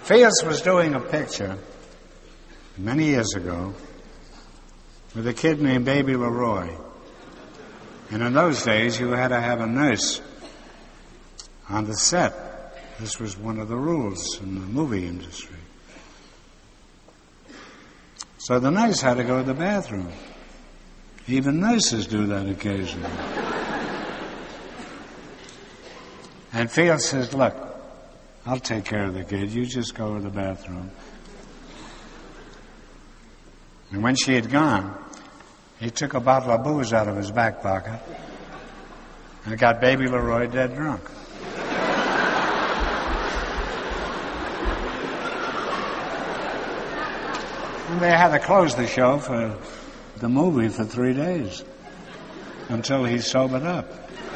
Fields was doing a picture many years ago with a kid named Baby Leroy. And in those days, you had to have a nurse on the set. This was one of the rules in the movie industry. So the nurse had to go to the bathroom. Even nurses do that occasionally. And Fields says, look, I'll take care of the kid. You just go to the bathroom. And when she had gone, he took a bottle of booze out of his back pocket and got Baby Leroy dead drunk. And they had to close the show for the movie for 3 days until he sobered up.